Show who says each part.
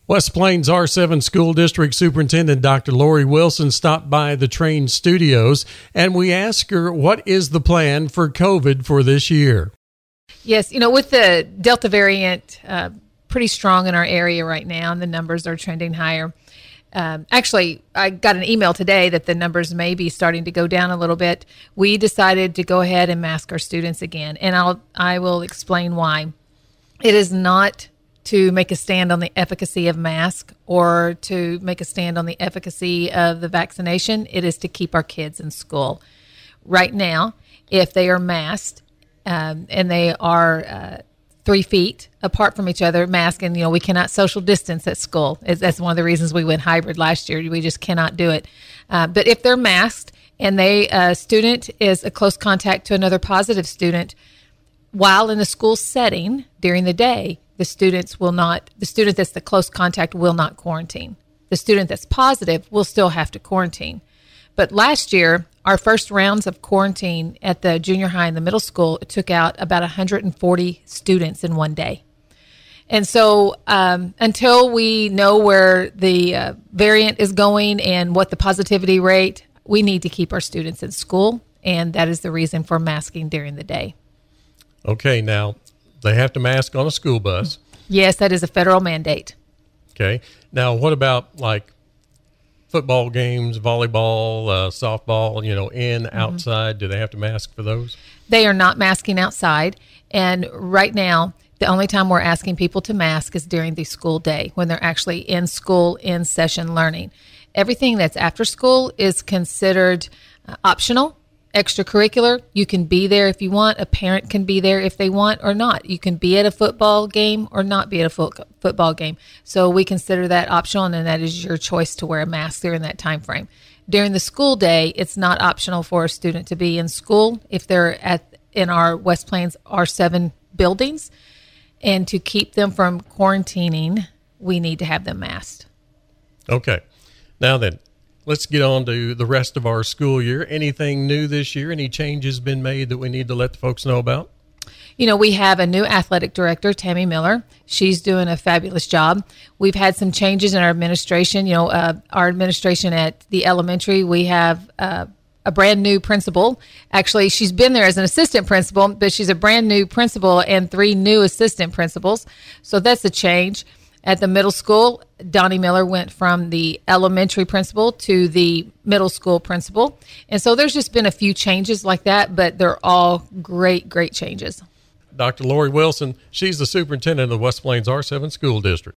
Speaker 1: West Plains R7 School District Superintendent Dr. Lori Wilson stopped by the Train Studios, and we asked her what is the plan for COVID for this year.
Speaker 2: Yes, with the Delta variant pretty strong in our area right now, and the numbers are trending higher. Actually, I got an email today that the numbers may be starting to go down a little bit. We decided to go ahead and mask our students again, and I will explain why. It is not to make a stand on the efficacy of mask or to make a stand on the efficacy of the vaccination. It is to keep our kids in school. Right now, if they are masked and they are 3 feet apart from each other, masked, and we cannot social distance at school. That's one of the reasons we went hybrid last year. We just cannot do it. But if they're masked and a student is a close contact to another positive student, while in the school setting during the day, the student that's the close contact will not quarantine. The student that's positive will still have to quarantine. But last year, our first rounds of quarantine at the junior high and the middle school, it took out about 140 students in one day. And so until we know where the variant is going and what the positivity rate, we need to keep our students in school. And that is the reason for masking during the day.
Speaker 1: Okay, now they have to mask on a school bus.
Speaker 2: Yes, that is a federal mandate.
Speaker 1: Okay. Now, what about like football games, volleyball, softball, outside? Do they have to mask for those?
Speaker 2: They are not masking outside. And right now, the only time we're asking people to mask is during the school day when they're actually in school, in session learning. Everything that's after school is considered optional. Extracurricular, you can be there if you want. A parent can be there if they want or not. You can be at a football game or not be at a football game. So we consider that optional, and then that is your choice to wear a mask during that time frame. During the school day, it's not optional for a student to be in school if they're in our West Plains R7 buildings. And to keep them from quarantining, we need to have them masked. Okay.
Speaker 1: Now then, let's get on to the rest of our school year. Anything new this year? Any changes been made that we need to let the folks know about?
Speaker 2: We have a new athletic director, Tammy Miller. She's doing a fabulous job. We've had some changes in our administration. Our administration at the elementary, we have a brand new principal. Actually, she's been there as an assistant principal, but she's a brand new principal and 3 new assistant principals. So that's a change. At the middle school, Donnie Miller went from the elementary principal to the middle school principal. And so there's just been a few changes like that, but they're all great, great changes.
Speaker 1: Dr. Lori Wilson, she's the superintendent of the West Plains R7 School District.